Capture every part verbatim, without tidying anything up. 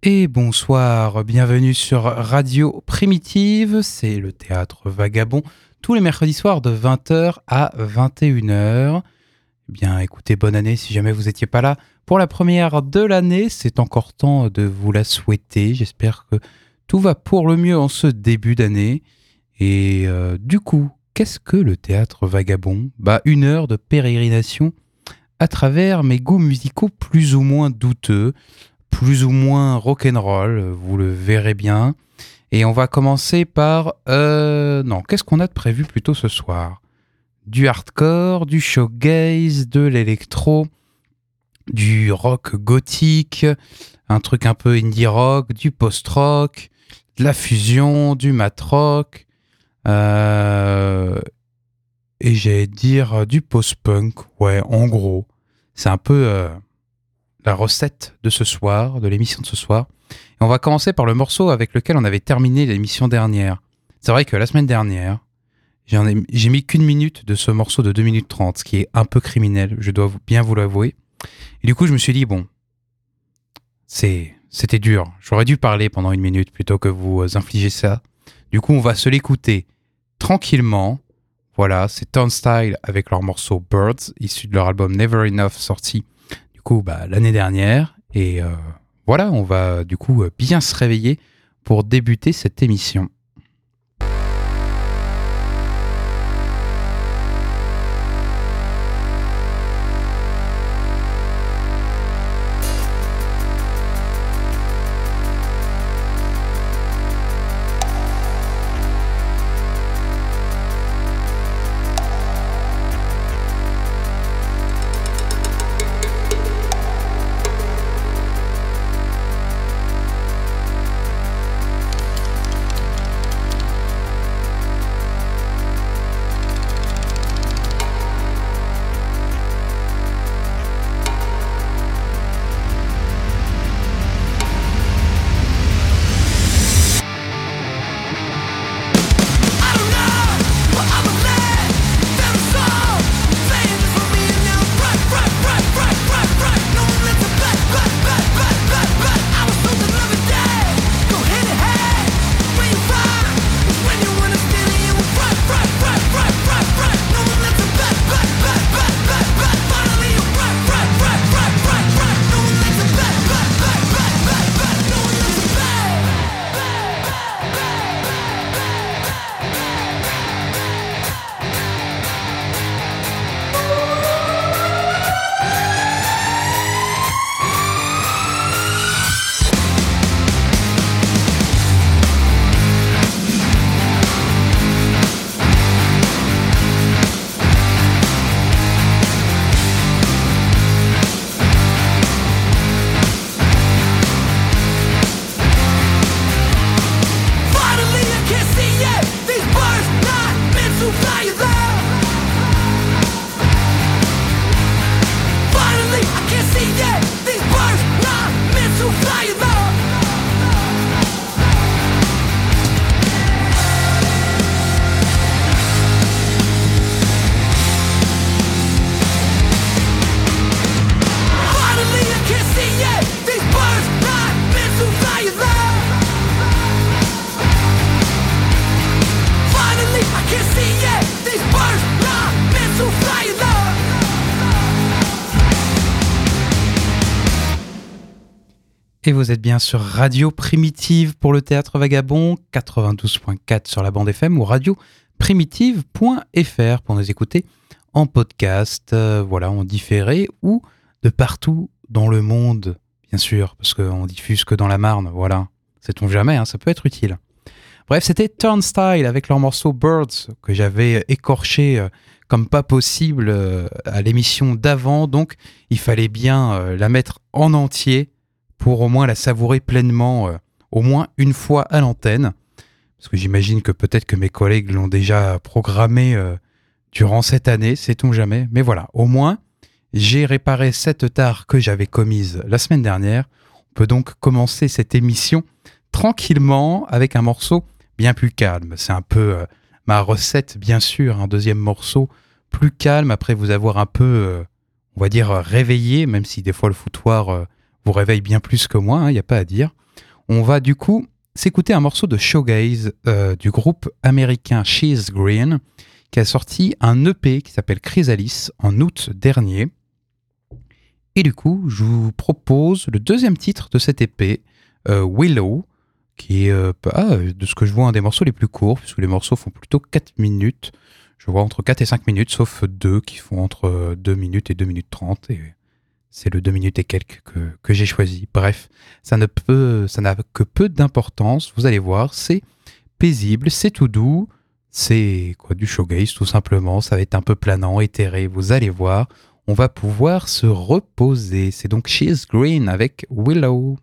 Et bonsoir, bienvenue sur Radio Primitive, c'est le théâtre Vagabond, tous les mercredis soirs de vingt heures à vingt et une heures. Eh bien écoutez, bonne année si jamais vous n'étiez pas là pour la première de l'année, c'est encore temps de vous la souhaiter, j'espère que tout va pour le mieux en ce début d'année. Et euh, du coup, qu'est-ce que le théâtre Vagabond ? Bah une heure de pérégrination à travers mes goûts musicaux plus ou moins douteux, plus ou moins rock'n'roll, vous le verrez bien. Et on va commencer par... Euh, non, qu'est-ce qu'on a de prévu plutôt ce soir ? Du hardcore, du shoegaze, de l'électro, du rock gothique, un truc un peu indie rock, du post-rock, de la fusion, du mat rock, euh, et j'allais dire du post-punk. Ouais, en gros, c'est un peu... Euh, la recette de ce soir, de l'émission de ce soir. Et on va commencer par le morceau avec lequel on avait terminé l'émission dernière. C'est vrai que la semaine dernière, j'en ai, j'ai mis qu'une minute de ce morceau de deux minutes trente, ce qui est un peu criminel, je dois bien vous l'avouer. Et du coup, je me suis dit, bon, c'est, c'était dur. J'aurais dû parler pendant une minute plutôt que vous infliger ça. Du coup, on va se l'écouter tranquillement. Voilà, c'est Turnstile avec leur morceau Birds, issu de leur album Never Enough, sorti du coup bah, l'année dernière, et euh, voilà, on va du coup bien se réveiller pour débuter cette émission. Et vous êtes bien sur Radio Primitive pour le Théâtre Vagabond, quatre-vingt-douze point quatre sur la bande F M ou radio primitive point f r pour nous écouter en podcast, euh, voilà, en différé ou de partout dans le monde, bien sûr, parce qu'on diffuse que dans la Marne, voilà, sait-on jamais, hein, ça peut être utile. Bref, c'était Turnstile avec leur morceau Birds que j'avais écorché euh, comme pas possible euh, à l'émission d'avant, donc il fallait bien euh, la mettre en entier pour au moins la savourer pleinement, euh, au moins une fois à l'antenne. Parce que j'imagine que peut-être que mes collègues l'ont déjà programmé euh, durant cette année, sait-on jamais. Mais voilà, au moins, j'ai réparé cette tare que j'avais commise la semaine dernière. On peut donc commencer cette émission tranquillement avec un morceau bien plus calme. C'est un peu euh, ma recette, bien sûr, un deuxième morceau plus calme après vous avoir un peu, euh, on va dire, réveillé, même si des fois le foutoir... Euh, vous réveille bien plus que moi, il hein, n'y a pas à dire. On va du coup s'écouter un morceau de shoegaze euh, du groupe américain She's Green qui a sorti un E P qui s'appelle Chrysalis en août dernier. Et du coup, je vous propose le deuxième titre de cet E P, euh, Willow, qui est, euh, ah, de ce que je vois, un des morceaux les plus courts, puisque les morceaux font plutôt quatre minutes. Je vois entre quatre et cinq minutes, sauf deux qui font entre deux minutes et deux minutes trente. Et c'est le deux minutes et quelques que, que j'ai choisi. Bref, ça ne peut, ça n'a que peu d'importance. Vous allez voir, c'est paisible, c'est tout doux. C'est quoi, du shoegaze tout simplement. Ça va être un peu planant, éthéré. Vous allez voir, on va pouvoir se reposer. C'est donc She's Green avec Willow.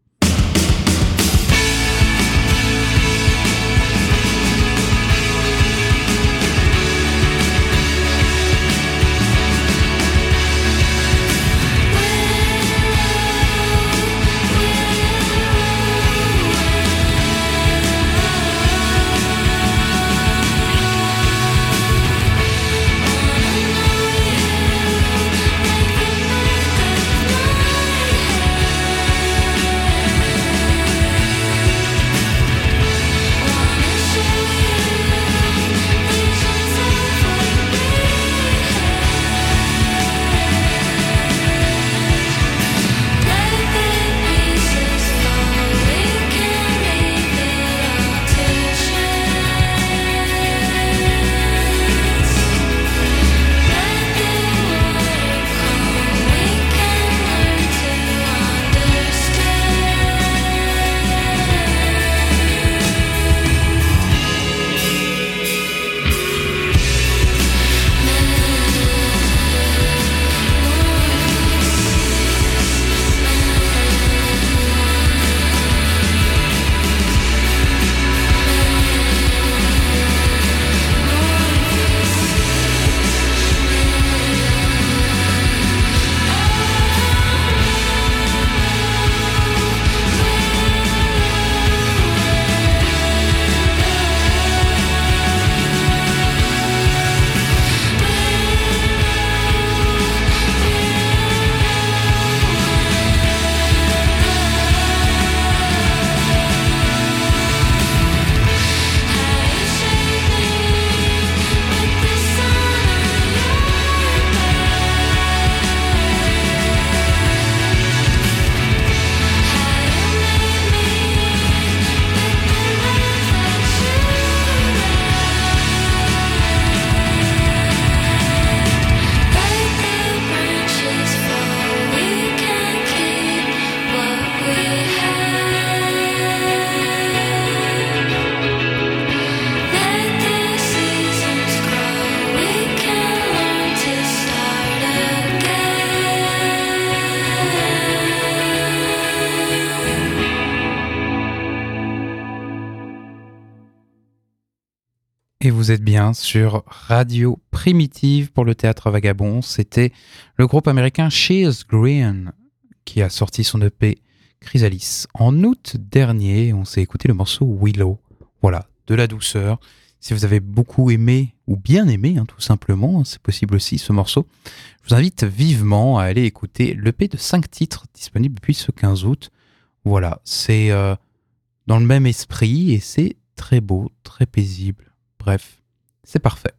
Et vous êtes bien sur Radio Primitive pour le Théâtre Vagabond. C'était le groupe américain She's Green qui a sorti son E P Chrysalis en août dernier. On s'est écouté le morceau Willow. Voilà, de la douceur. Si vous avez beaucoup aimé ou bien aimé, hein, tout simplement, c'est possible aussi ce morceau, je vous invite vivement à aller écouter l'E P de cinq titres disponible depuis ce quinze août. Voilà, c'est euh, dans le même esprit et c'est très beau, très paisible. Bref, c'est parfait.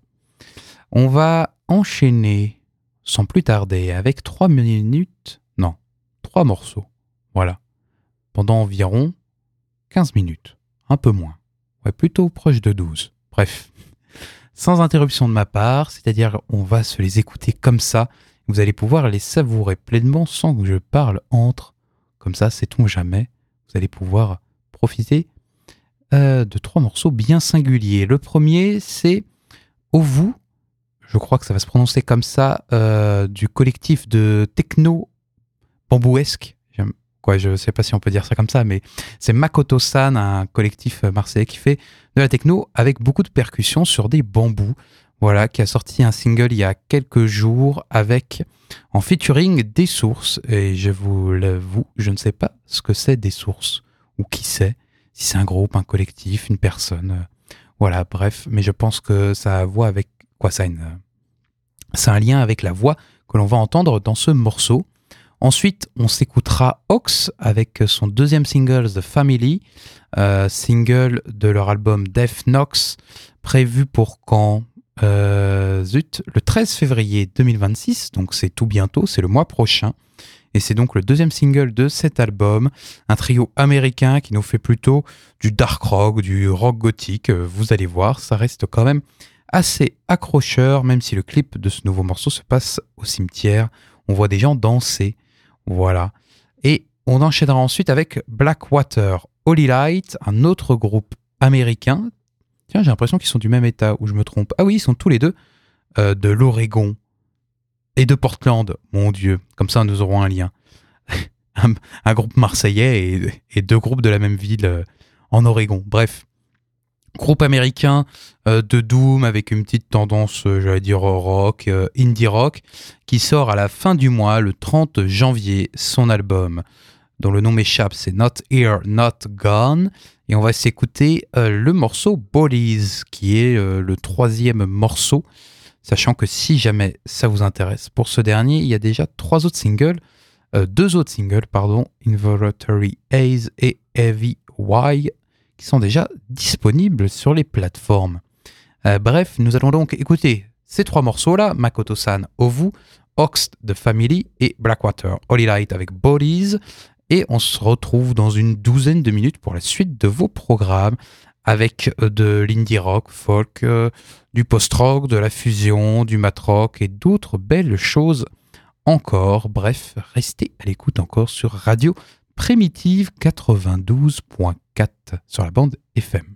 On va enchaîner sans plus tarder avec trois minutes, non, trois morceaux. Voilà, pendant environ quinze minutes, un peu moins. Ouais, plutôt proche de douze. Bref, sans interruption de ma part, c'est-à-dire on va se les écouter comme ça. Vous allez pouvoir les savourer pleinement sans que je parle entre. Comme ça, sait-on jamais, vous allez pouvoir profiter euh, de trois morceaux bien singuliers. Le premier, c'est Ovu, je crois que ça va se prononcer comme ça, euh, du collectif de techno bambouesque. Quoi, je ne sais pas si on peut dire ça comme ça, mais c'est Makoto-san, un collectif marseillais qui fait de la techno avec beaucoup de percussions sur des bambous. Voilà, qui a sorti un single il y a quelques jours avec, en featuring, Des Sources. Et je vous l'avoue, je ne sais pas ce que c'est Des Sources, ou qui c'est, si c'est un groupe, un collectif, une personne. Voilà, bref, mais je pense que ça a voix avec quoi ça a une, c'est un lien avec la voix que l'on va entendre dans ce morceau. Ensuite, on s'écoutera sera Ox avec son deuxième single The Family, euh, single de leur album Death Knox, prévu pour quand euh, zut, le treize février deux mille vingt-six, donc c'est tout bientôt, c'est le mois prochain. Et c'est donc le deuxième single de cet album, un trio américain qui nous fait plutôt du dark rock, du rock gothique. Vous allez voir, ça reste quand même assez accrocheur, même si le clip de ce nouveau morceau se passe au cimetière. On voit des gens danser, voilà. Et on enchaînera ensuite avec Blackwater Holy Light, un autre groupe américain. Tiens, j'ai l'impression qu'ils sont du même état, ou je me trompe. Ah oui, ils sont tous les deux euh, de l'Oregon. Et de Portland, mon Dieu, comme ça nous aurons un lien. un, un groupe marseillais et, et deux groupes de la même ville euh, en Oregon. Bref, groupe américain euh, de doom avec une petite tendance, euh, j'allais dire rock, euh, indie rock, qui sort à la fin du mois, le trente janvier, son album, dont le nom m'échappe, c'est Not Here, Not Gone. Et on va s'écouter euh, le morceau Bodies, qui est euh, le troisième morceau. Sachant que si jamais ça vous intéresse, pour ce dernier, il y a déjà trois autres singles, euh, deux autres singles, pardon, Involuntary Haze et Heavy Y, qui sont déjà disponibles sur les plateformes. Euh, bref, nous allons donc écouter ces trois morceaux-là, Makoto-san, Ovu, Ox The Family et Blackwater Holy Light avec Bodies, et on se retrouve dans une douzaine de minutes pour la suite de vos programmes, avec de l'indie rock, folk, euh, du post-rock, de la fusion, du mat-rock et d'autres belles choses encore. Bref, restez à l'écoute encore sur Radio Primitive quatre-vingt-douze point quatre sur la bande F M.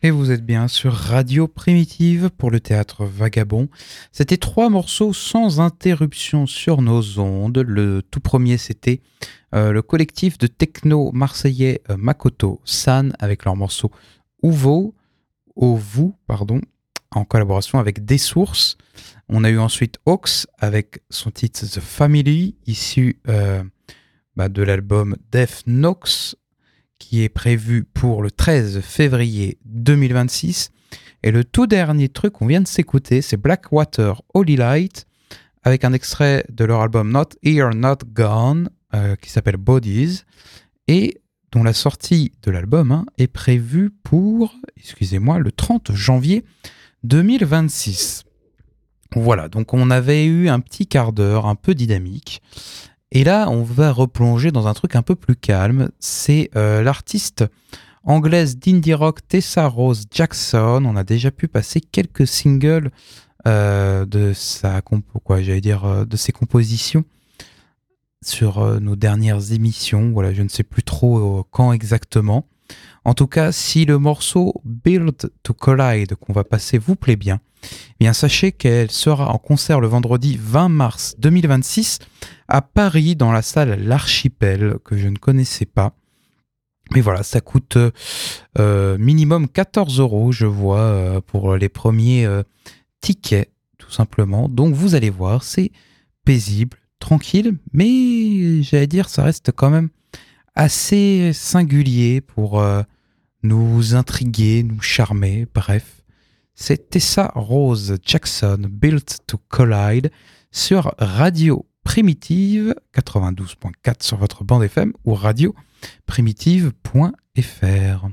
Et vous êtes bien sur Radio Primitive pour le théâtre Vagabond. C'était trois morceaux sans interruption sur nos ondes. Le tout premier, c'était euh, le collectif de techno marseillais euh, Makoto San avec leur morceau Ouvo, Ovu, pardon, en collaboration avec Des Sources. On a eu ensuite Ox avec son titre The Family, issu euh, bah, de l'album Death Nox, qui est prévu pour le treize février deux mille vingt-six. Et le tout dernier truc qu'on vient de s'écouter, c'est Blackwater Holy Light, avec un extrait de leur album Not Here, Not Gone, euh, qui s'appelle Bodies, et dont la sortie de l'album hein, est prévue pour, excusez-moi, le trente janvier deux mille vingt-six. Voilà, donc on avait eu un petit quart d'heure un peu dynamique. Et là, on va replonger dans un truc un peu plus calme. C'est euh, l'artiste anglaise d'indie rock Tessa Rose Jackson. On a déjà pu passer quelques singles euh, de sa compo, quoi, j'allais dire, euh, de ses compositions sur euh, nos dernières émissions. Voilà, je ne sais plus trop euh, quand exactement. En tout cas, si le morceau Build to Collide qu'on va passer vous plaît bien, eh bien sachez qu'elle sera en concert le vendredi vingt mars deux mille vingt-six à Paris dans la salle L'Archipel que je ne connaissais pas. Mais voilà, ça coûte euh, minimum quatorze euros, je vois, euh, pour les premiers euh, tickets, tout simplement. Donc vous allez voir, c'est paisible, tranquille, mais j'allais dire, ça reste quand même assez singulier pour euh, nous intriguer, nous charmer, bref. C'est Tessa Rose Jackson, Built to Collide, sur Radio Primitive quatre-vingt-douze point quatre sur votre bande F M ou radio primitive point f r.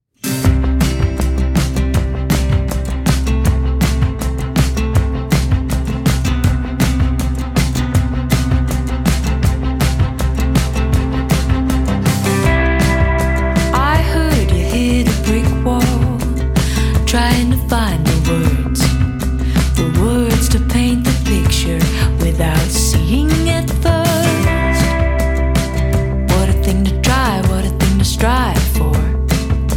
Trying to find the words, the words to paint the picture without seeing it first. What a thing to try, what a thing to strive for.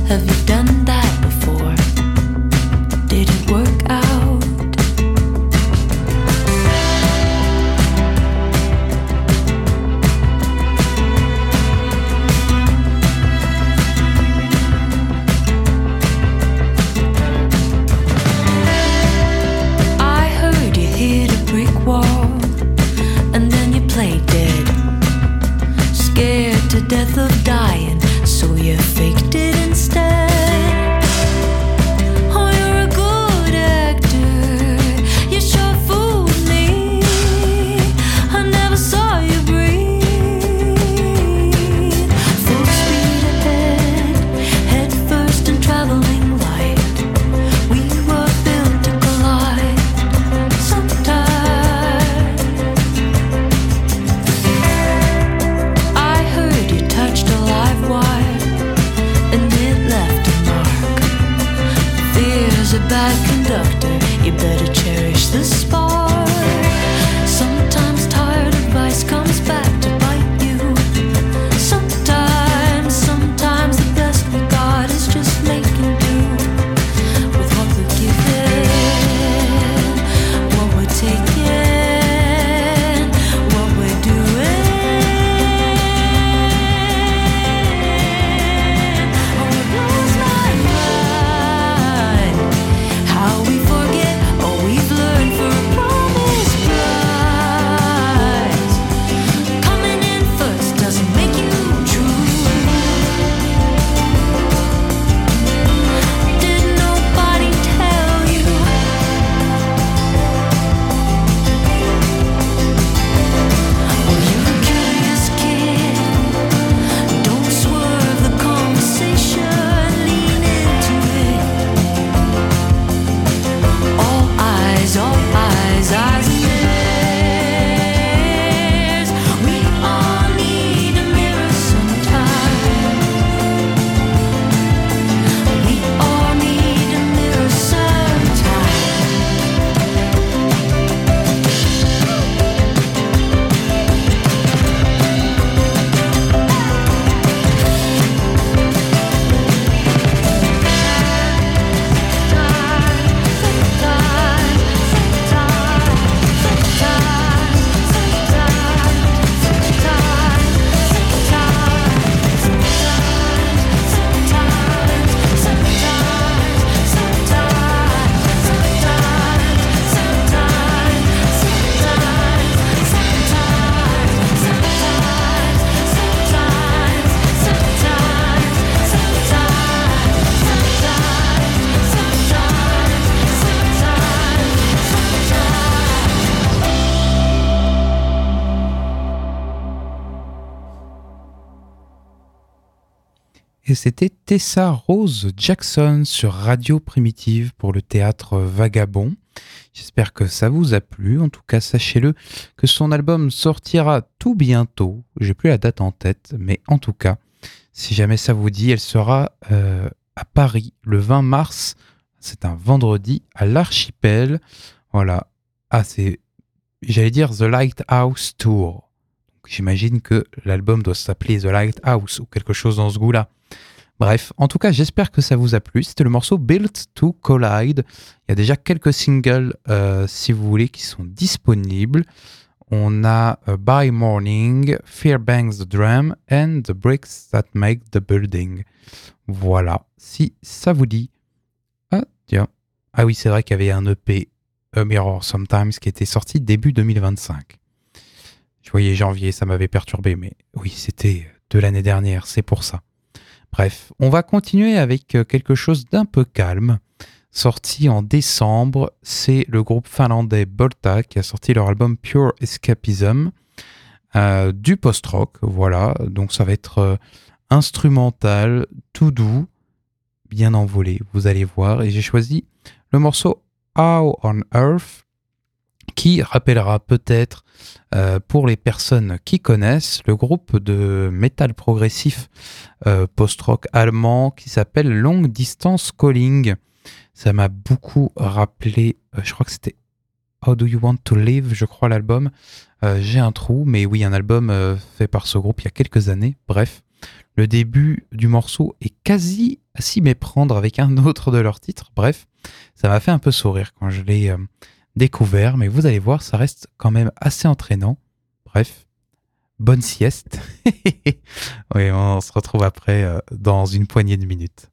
et c'était Tessa Rose Jackson sur Radio Primitive pour le théâtre Vagabond. J'espère que ça vous a plu. En tout cas, sachez-le que son album sortira tout bientôt. J'ai plus la date en tête, mais en tout cas, si jamais ça vous dit, elle sera euh, à Paris le vingt mars. C'est un vendredi à l'Archipel. Voilà. Ah, c'est, j'allais dire The Lighthouse Tour. Donc, j'imagine que l'album doit s'appeler The Lighthouse ou quelque chose dans ce goût-là. Bref, en tout cas, j'espère que ça vous a plu. C'était le morceau Built to Collide. Il y a déjà quelques singles, euh, si vous voulez, qui sont disponibles. On a uh, By Morning, Fear Bangs the Drum and The Bricks That Make the Building. Voilà, si ça vous dit. Ah, tiens. Ah oui, c'est vrai qu'il y avait un E P, A Mirror Sometimes, qui était sorti début deux mille vingt-cinq. Je voyais janvier, ça m'avait perturbé, mais oui, c'était de l'année dernière, c'est pour ça. Bref, on va continuer avec quelque chose d'un peu calme. Sorti en décembre, c'est le groupe finlandais Bolta qui a sorti leur album Pure Escapism, euh, du post-rock, voilà. Donc ça va être euh, instrumental, tout doux, bien envolé, vous allez voir. Et j'ai choisi le morceau How on Earth, qui rappellera peut-être, euh, pour les personnes qui connaissent, le groupe de métal progressif euh, post-rock allemand qui s'appelle Long Distance Calling. Ça m'a beaucoup rappelé, euh, je crois que c'était How Do You Want to Live, je crois l'album. Euh, j'ai un trou, mais oui, un album euh, fait par ce groupe il y a quelques années. Bref, le début du morceau est quasi à s'y méprendre avec un autre de leurs titres. Bref, ça m'a fait un peu sourire quand je l'ai euh, découvert, mais vous allez voir, ça reste quand même assez entraînant. Bref, bonne sieste. Oui, on se retrouve après euh, dans une poignée de minutes.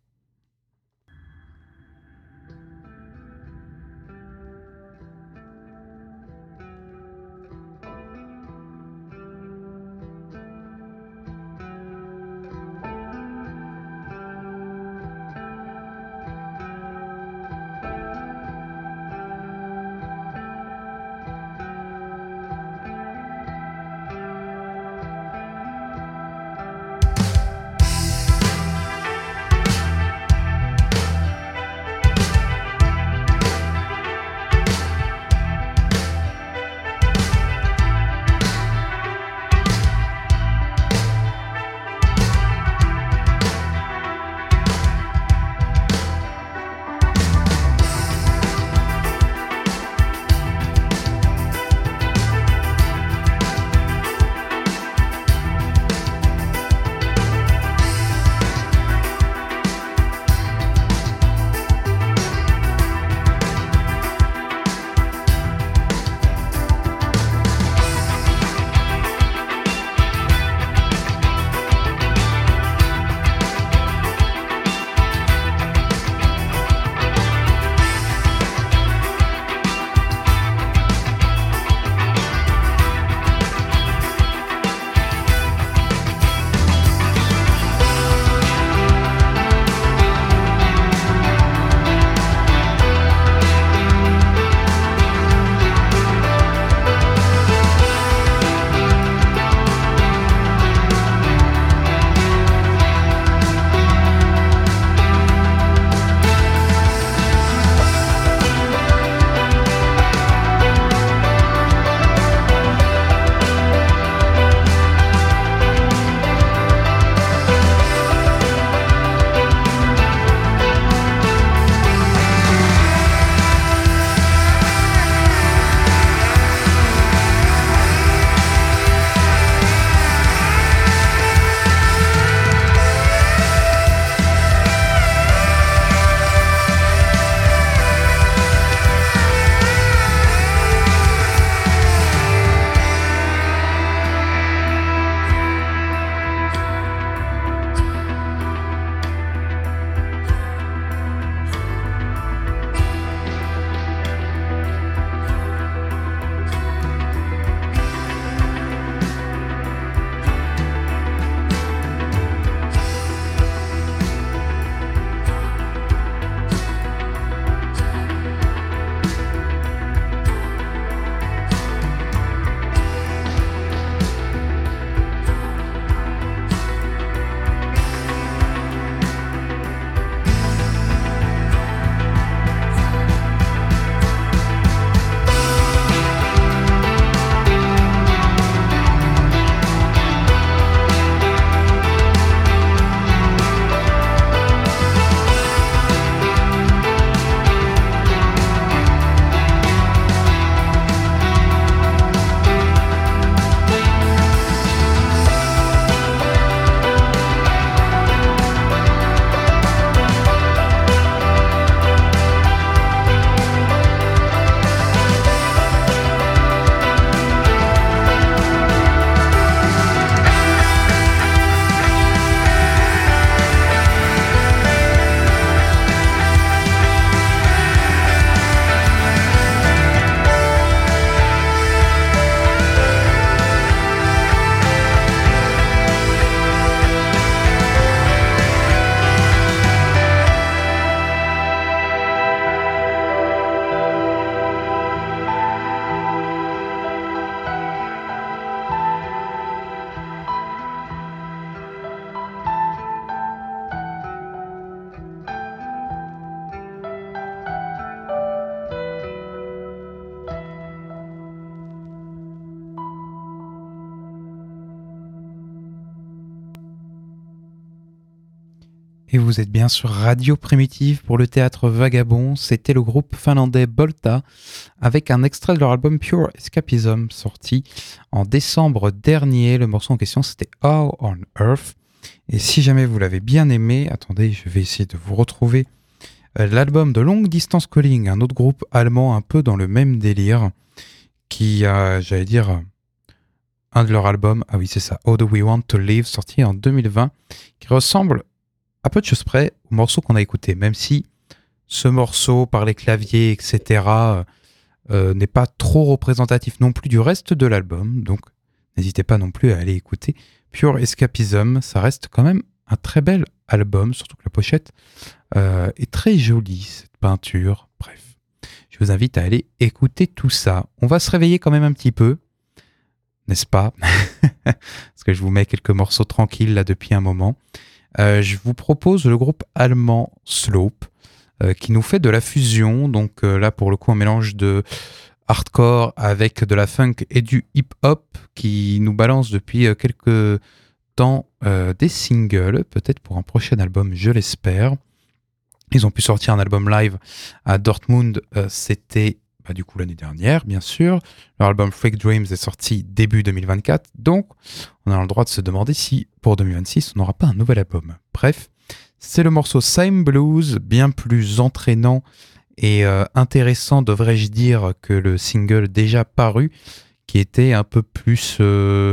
Et vous êtes bien sur Radio Primitive pour le théâtre Vagabond. C'était le groupe finlandais Bolta avec un extrait de leur album Pure Escapism sorti en décembre dernier. Le morceau en question c'était How on Earth. Et si jamais vous l'avez bien aimé, attendez, je vais essayer de vous retrouver l'album de Long Distance Calling, un autre groupe allemand un peu dans le même délire qui a, j'allais dire, un de leurs albums, ah oui c'est ça, How Do We Want to Live, sorti en deux mille vingt, qui ressemble à peu de choses près au morceau qu'on a écouté, même si ce morceau par les claviers, et cetera, euh, n'est pas trop représentatif non plus du reste de l'album, donc n'hésitez pas non plus à aller écouter Pure Escapism, ça reste quand même un très bel album, surtout que la pochette euh, est très jolie, cette peinture, bref. Je vous invite à aller écouter tout ça. On va se réveiller quand même un petit peu, n'est-ce pas? Parce que je vous mets quelques morceaux tranquilles là depuis un moment. Euh, je vous propose le groupe allemand Slope euh, qui nous fait de la fusion, donc euh, là pour le coup un mélange de hardcore avec de la funk et du hip-hop qui nous balance depuis euh, quelques temps euh, des singles, peut-être pour un prochain album, je l'espère. Ils ont pu sortir un album live à Dortmund, euh, c'était bah, du coup l'année dernière, bien sûr. Leur album Freak Dreams est sorti début deux mille vingt-quatre, donc on a le droit de se demander si pour deux mille vingt-six on n'aura pas un nouvel album. Bref, c'est le morceau Same Blues, bien plus entraînant et euh, intéressant, devrais-je dire, que le single déjà paru, qui était un peu plus euh,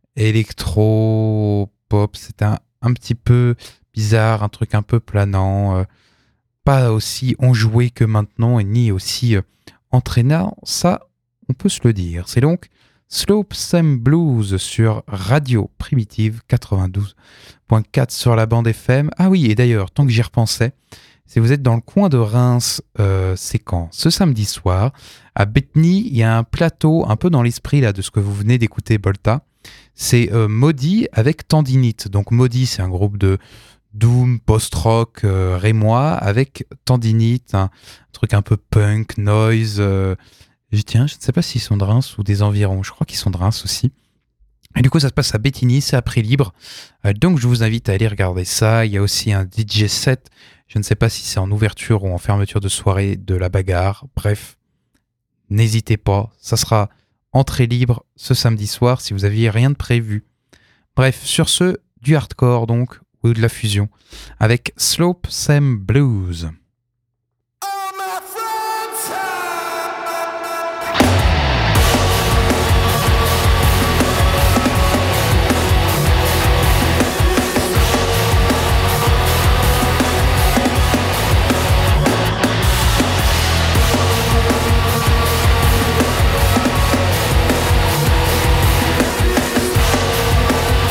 électro-pop. C'était un, un petit peu bizarre, un truc un peu planant, euh, pas aussi enjoué que maintenant et ni aussi euh, entraînant, ça on peut se le dire. C'est donc Slope Same Blues sur Radio Primitive quatre-vingt-douze virgule quatre sur la bande F M. Ah oui, et d'ailleurs, tant que j'y repensais, si vous êtes dans le coin de Reims, euh, c'est quand? Ce samedi soir, à Bethny, il y a un plateau un peu dans l'esprit là de ce que vous venez d'écouter, Bolta. C'est euh, Maudit avec Tendinite. Donc Maudit, c'est un groupe de doom, post-rock euh, rémois avec Tendinite, un truc un peu punk, noise. Euh, je tiens, je ne sais pas s'ils sont de Reims ou des environs. Je crois qu'ils sont de Reims aussi. Et du coup, ça se passe à Bétigny, c'est à prix libre. Euh, donc, je vous invite à aller regarder ça. Il y a aussi un D J set. Je ne sais pas si c'est en ouverture ou en fermeture de soirée de la bagarre. Bref, n'hésitez pas. Ça sera entrée libre ce samedi soir si vous aviez rien de prévu. Bref, sur ce, du hardcore donc, ou de la fusion, avec Slope Same Blues.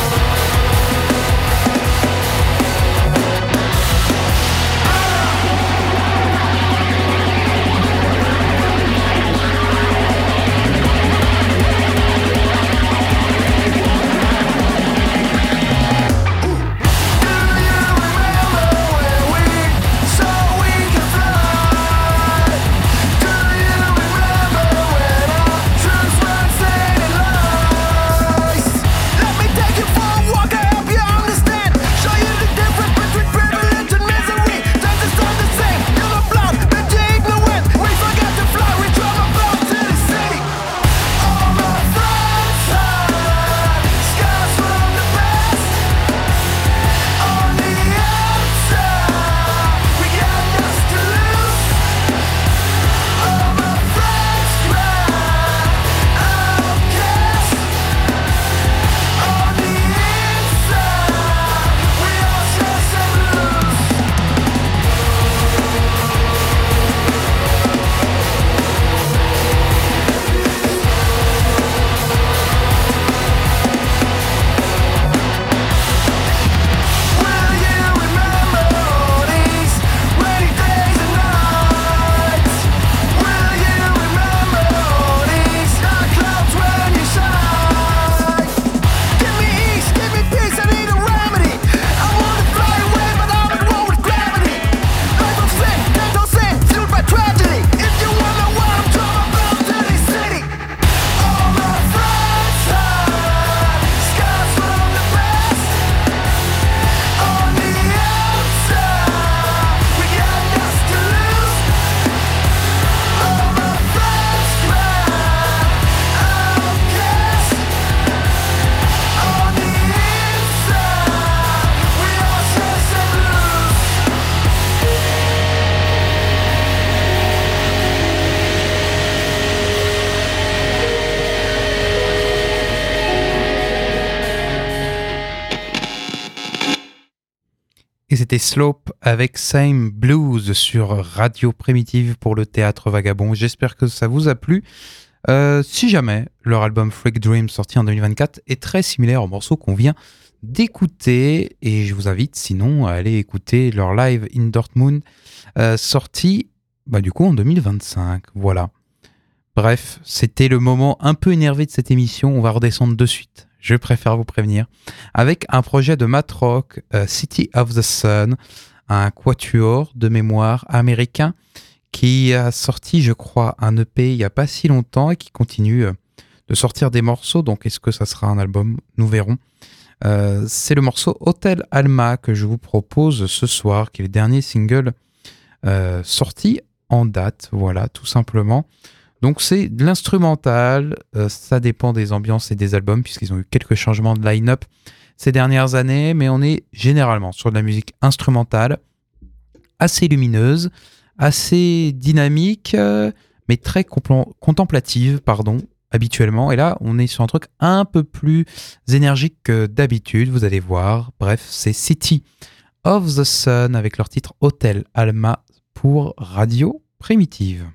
Oh! c'était Slope avec Same Blues sur Radio Primitive pour le Théâtre Vagabond. J'espère que ça vous a plu. Euh, si jamais leur album Freak Dream sorti en deux mille vingt-quatre est très similaire au morceau qu'on vient d'écouter, et je vous invite sinon à aller écouter leur live in Dortmund euh, sorti bah, du coup en deux mille vingt-cinq. Voilà. Bref, c'était le moment un peu énervé de cette émission. On va redescendre de suite. Je préfère vous prévenir. Avec un projet de math rock, uh, City of the Sun, un quatuor de mémoire américain qui a sorti, je crois, un E P il n'y a pas si longtemps et qui continue uh, de sortir des morceaux. Donc, est-ce que ça sera un album ? Nous verrons. Uh, c'est le morceau Hotel Alma que je vous propose ce soir, qui est le dernier single uh, sorti en date. Voilà, tout simplement. Donc c'est de l'instrumental, euh, ça dépend des ambiances et des albums, puisqu'ils ont eu quelques changements de line-up ces dernières années, mais on est généralement sur de la musique instrumentale, assez lumineuse, assez dynamique, euh, mais très compl- contemplative, pardon, habituellement. Et là, on est sur un truc un peu plus énergique que d'habitude, vous allez voir. Bref, c'est City of the Sun avec leur titre Hotel Alma pour Radio Primitive.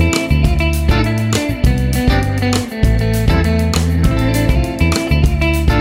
Thank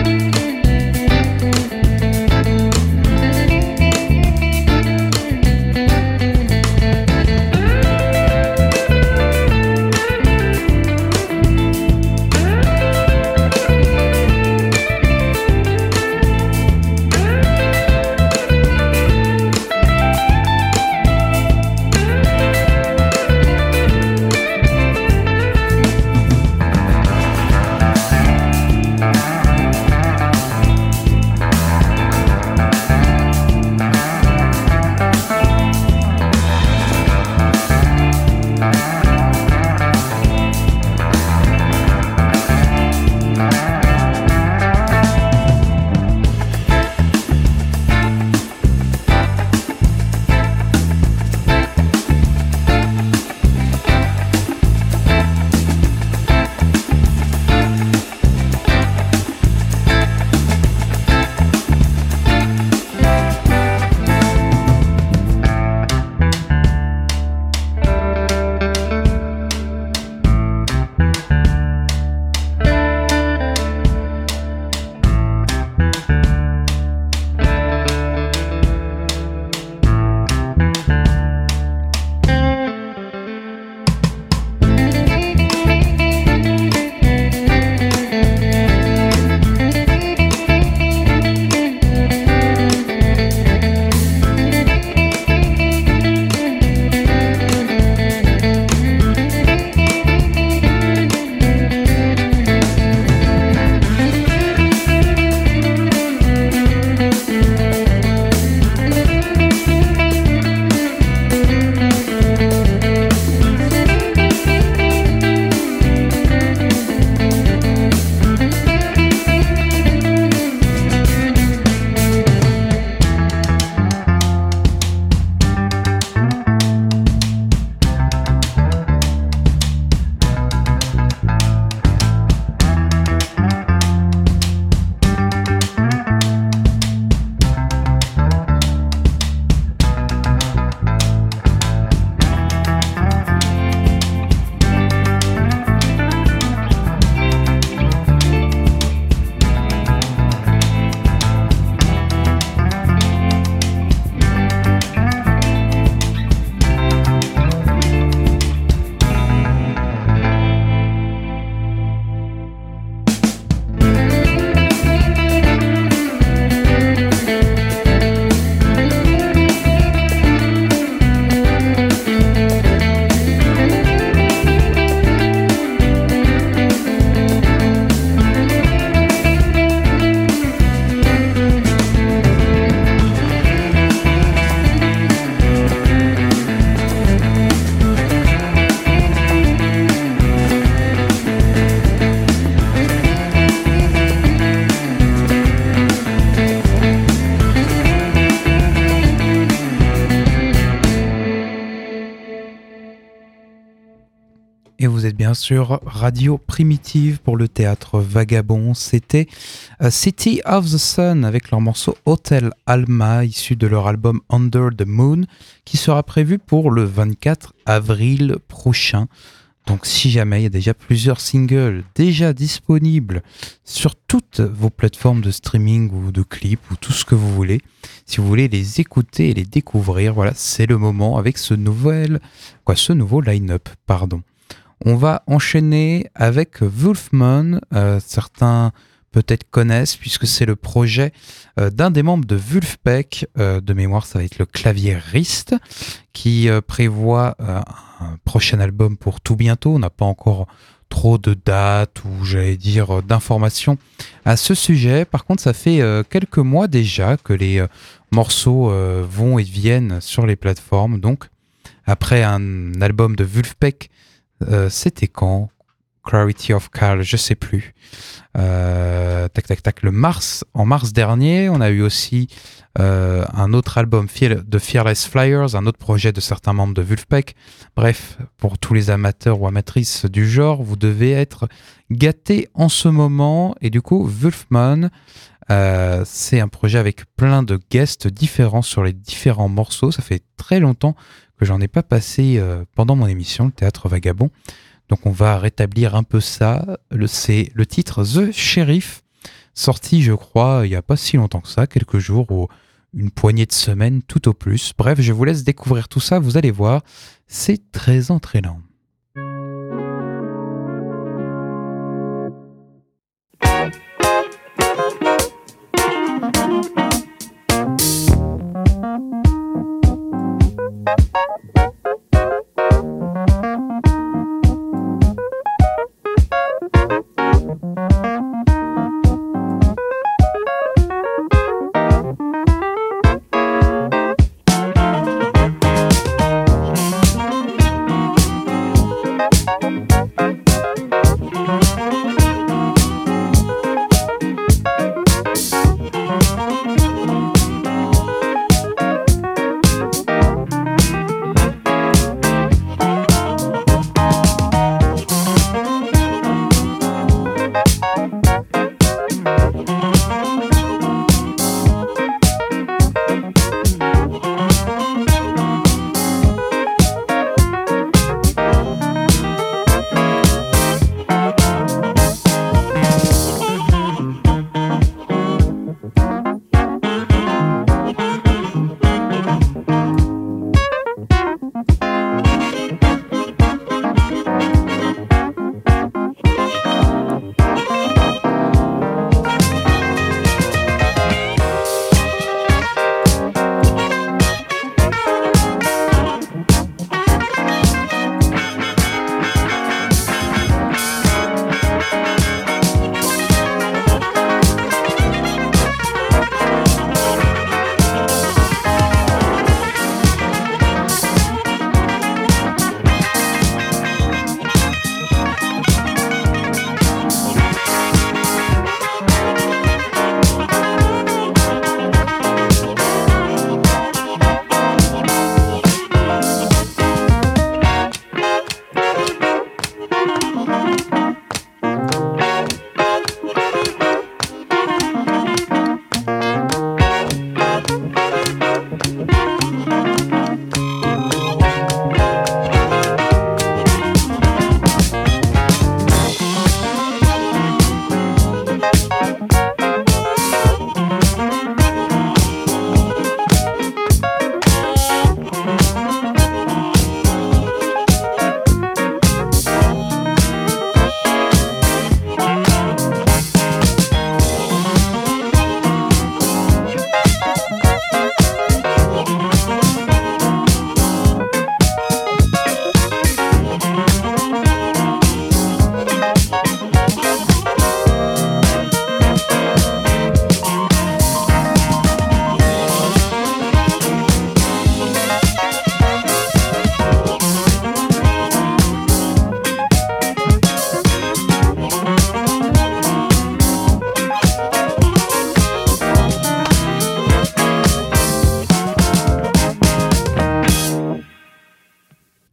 Et vous êtes bien sûr Radio Primitive pour le théâtre Vagabond. C'était uh, City of the Sun avec leur morceau Hotel Alma, issu de leur album Under the Moon, qui sera prévu pour le vingt-quatre avril prochain. Donc si jamais il y a déjà plusieurs singles déjà disponibles sur toutes vos plateformes de streaming ou de clips ou tout ce que vous voulez, si vous voulez les écouter et les découvrir, voilà, c'est le moment avec ce nouvel, quoi, ce nouveau line-up, pardon. On va enchaîner avec Wolfman, euh, certains peut-être connaissent puisque c'est le projet euh, d'un des membres de Vulfpeck, euh, de mémoire ça va être le claviériste, qui euh, prévoit euh, un prochain album pour tout bientôt. On n'a pas encore trop de dates ou j'allais dire d'informations à ce sujet. Par contre ça fait euh, quelques mois déjà que les euh, morceaux euh, vont et viennent sur les plateformes. Donc après un album de Vulfpeck, Euh, c'était quand Clarity of Carl, je sais plus. Euh, tac tac tac. Le mars, en mars dernier, on a eu aussi euh, un autre album de Fearless Flyers, un autre projet de certains membres de Vulfpeck. Bref, pour tous les amateurs ou amatrices du genre, vous devez être gâtés en ce moment. Et du coup, Wolfman, euh, c'est un projet avec plein de guests différents sur les différents morceaux. Ça fait très longtemps que j'en ai pas passé euh, pendant mon émission, le Théâtre Vagabond. Donc on va rétablir un peu ça. Le, c'est le titre The Sheriff, sorti je crois il n'y a pas si longtemps que ça, quelques jours ou une poignée de semaines tout au plus. Bref, je vous laisse découvrir tout ça, vous allez voir, c'est très entraînant.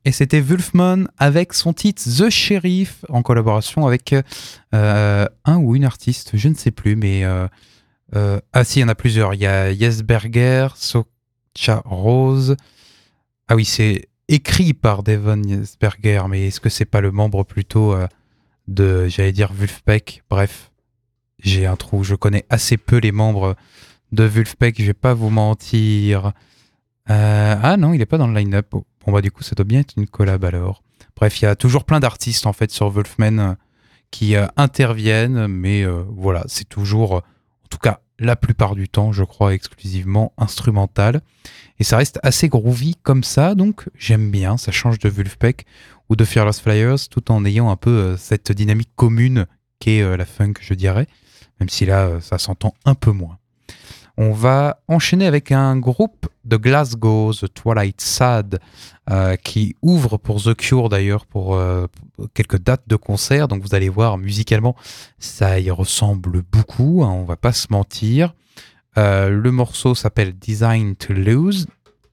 et c'était Wolfman avec son titre The Sheriff en collaboration avec euh, un ou une artiste, je ne sais plus, mais euh, euh, ah si, il y en a plusieurs. Il y a Jesberger, Socha Rose. Ah oui, c'est écrit par Devon Jesberger, mais est-ce que c'est pas le membre plutôt euh, de, j'allais dire Vulfpeck. Bref, j'ai un trou. Je connais assez peu les membres de Vulfpeck, je vais pas vous mentir. Euh, ah non, il est pas dans le line-up. Bon bah du coup, ça doit bien être une collab alors. Bref, il y a toujours plein d'artistes en fait sur Wolfman euh, qui euh, interviennent, mais euh, voilà, c'est toujours, euh, en tout cas la plupart du temps, je crois, exclusivement instrumental. Et ça reste assez groovy comme ça, donc j'aime bien. Ça change de Vulfpeck ou de Fearless Flyers, tout en ayant un peu euh, cette dynamique commune qu'est euh, la funk, je dirais, même si là, euh, ça s'entend un peu moins. On va enchaîner avec un groupe de Glasgow, The Twilight Sad, euh, qui ouvre pour The Cure d'ailleurs pour euh, quelques dates de concert. Donc vous allez voir, musicalement, ça y ressemble beaucoup, hein, on va pas se mentir. Euh, le morceau s'appelle Design to Lose.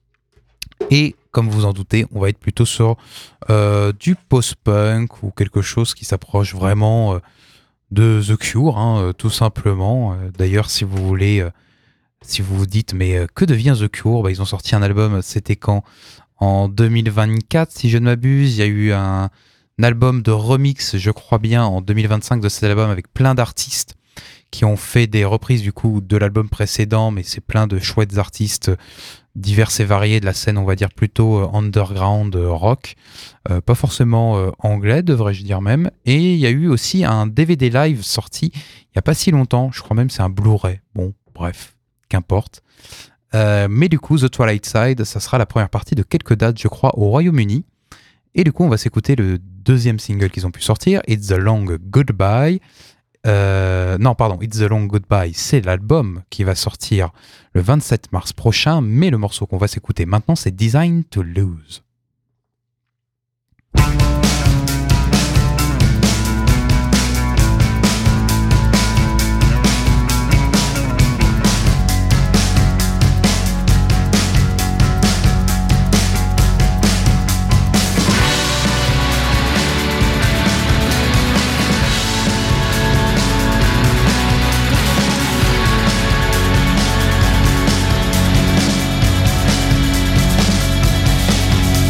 Et comme vous en doutez, on va être plutôt sur euh, du post-punk ou quelque chose qui s'approche vraiment euh, de The Cure, hein, euh, tout simplement. Euh, d'ailleurs, si vous voulez... Euh, Si vous vous dites, mais euh, que devient The Cure ? Bah, ils ont sorti un album, c'était quand ? En deux mille vingt-quatre, si je ne m'abuse. Il y a eu un, un album de remix, je crois bien, en deux mille vingt-cinq de cet album avec plein d'artistes qui ont fait des reprises du coup de l'album précédent, mais c'est plein de chouettes artistes divers et variés de la scène, on va dire plutôt euh, underground euh, rock, euh, pas forcément euh, anglais, devrais-je dire même. Et il y a eu aussi un D V D live sorti il n'y a pas si longtemps, je crois même c'est un Blu-ray. Bon, bref. Qu'importe. Euh, mais du coup, The Twilight Side, ça sera la première partie de quelques dates, je crois, au Royaume-Uni. Et du coup, on va s'écouter le deuxième single qu'ils ont pu sortir, It's the Long Goodbye. Euh, non, pardon, It's the Long Goodbye, c'est l'album qui va sortir le vingt-sept mars prochain, mais le morceau qu'on va s'écouter maintenant, c'est Design to Lose. Design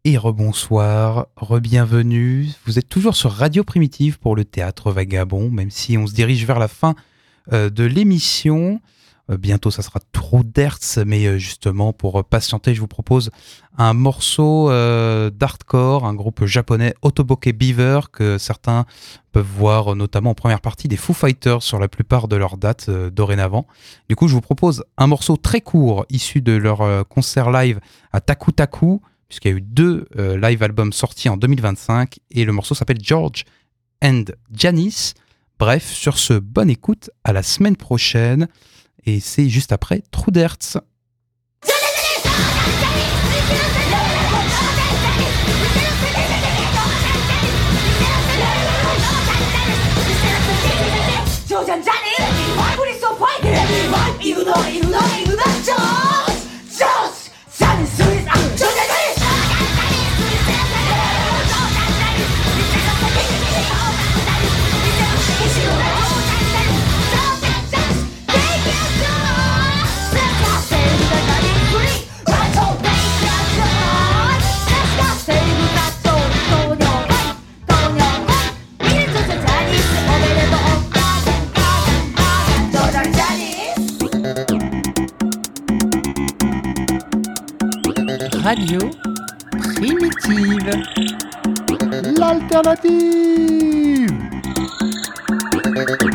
et rebonsoir, re-bienvenue. Vous êtes toujours sur Radio Primitive pour le Théâtre Vagabond, même si on se dirige vers la fin euh, de l'émission. Euh, bientôt, ça sera trop d'hertz, mais euh, justement, pour patienter, je vous propose un morceau euh, d'hardcore, un groupe japonais, Otoboke Beaver, que certains peuvent voir notamment en première partie des Foo Fighters sur la plupart de leurs dates euh, dorénavant. Du coup, je vous propose un morceau très court, issu de leur euh, concert live à Taku Taku, puisqu'il y a eu deux euh, live albums sortis en deux mille vingt-cinq, et le morceau s'appelle George and Janice. Bref, sur ce, bonne écoute, à la semaine prochaine, et c'est juste après Trou d'Hertz. Radio Primitive, l'alternative.